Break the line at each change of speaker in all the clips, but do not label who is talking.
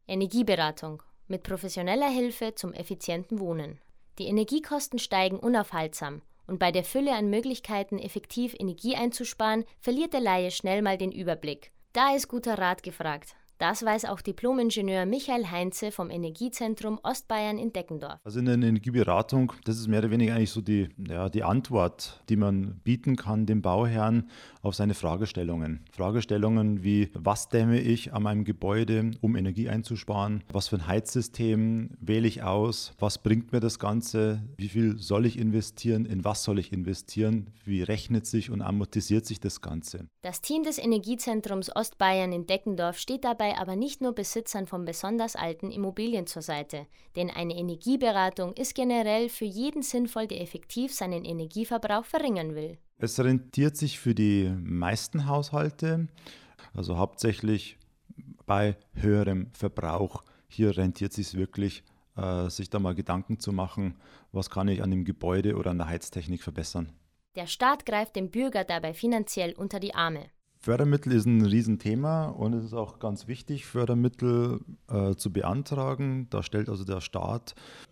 Energieberatung mit professioneller Hilfe zum effizienten Wohnen. Die Energiekosten steigen unaufhaltsam und bei der Fülle an Möglichkeiten, effektiv Energie einzusparen, verliert der Laie schnell mal den Überblick. Da ist guter Rat gefragt. Das weiß auch Diplom-Ingenieur Michael Heinze vom Energiezentrum Ostbayern in Deckendorf.
Also in der Energieberatung, das ist mehr oder weniger eigentlich so die Antwort, die man bieten kann dem Bauherrn auf seine Fragestellungen. Fragestellungen wie, was dämme ich an meinem Gebäude, um Energie einzusparen? Was für ein Heizsystem wähle ich aus? Was bringt mir das Ganze? Wie viel soll ich investieren? In was soll ich investieren? Wie rechnet sich und amortisiert sich das Ganze?
Das Team des Energiezentrums Ostbayern in Deckendorf steht dabei aber nicht nur Besitzern von besonders alten Immobilien zur Seite, denn eine Energieberatung ist generell für jeden sinnvoll, der effektiv seinen Energieverbrauch verringern will.
Es rentiert sich für die meisten Haushalte, also hauptsächlich bei höherem Verbrauch. Hier rentiert es sich wirklich, sich da mal Gedanken zu machen, was kann ich an dem Gebäude oder an der Heiztechnik verbessern.
Der Staat greift dem Bürger dabei finanziell unter die Arme.
Fördermittel ist ein Riesenthema und es ist auch ganz wichtig, Fördermittel zu beantragen. Da stellt also der Staat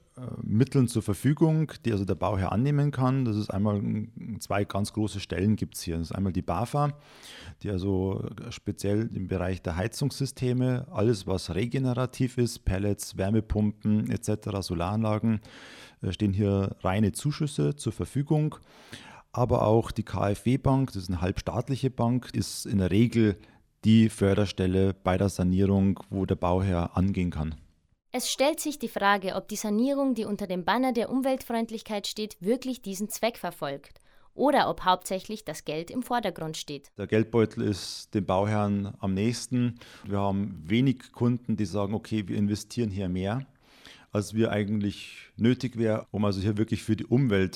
Mittel zur Verfügung, die also der Bauherr annehmen kann. Das ist einmal, zwei ganz große Stellen gibt es hier. Das ist einmal die BAFA, die also speziell im Bereich der Heizungssysteme, alles was regenerativ ist, Pellets, Wärmepumpen etc., Solaranlagen, stehen hier reine Zuschüsse zur Verfügung. Aber auch die KfW-Bank, das ist eine halbstaatliche Bank, ist in der Regel die Förderstelle bei der Sanierung, wo der Bauherr angehen kann.
Es stellt sich die Frage, ob die Sanierung, die unter dem Banner der Umweltfreundlichkeit steht, wirklich diesen Zweck verfolgt oder ob hauptsächlich das Geld im Vordergrund steht.
Der Geldbeutel ist dem Bauherrn am nächsten. Wir haben wenig Kunden, die sagen, okay, wir investieren hier mehr, als wir eigentlich nötig wäre, um also hier wirklich für die Umwelt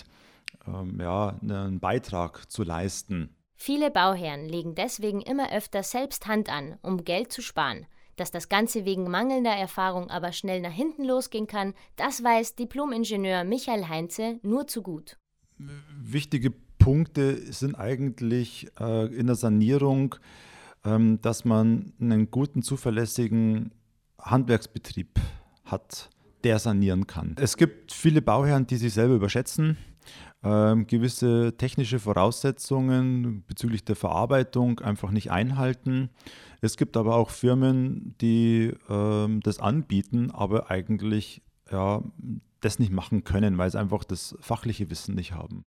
einen Beitrag zu leisten.
Viele Bauherren legen deswegen immer öfter selbst Hand an, um Geld zu sparen. Dass das Ganze wegen mangelnder Erfahrung aber schnell nach hinten losgehen kann, das weiß Diplom-Ingenieur Michael Heinze nur zu gut.
Wichtige Punkte sind eigentlich in der Sanierung, dass man einen guten, zuverlässigen Handwerksbetrieb hat, der sanieren kann. Es gibt viele Bauherren, die sich selber überschätzen, gewisse technische Voraussetzungen bezüglich der Verarbeitung einfach nicht einhalten. Es gibt aber auch Firmen, die das anbieten, aber eigentlich das nicht machen können, weil sie einfach das fachliche Wissen nicht haben.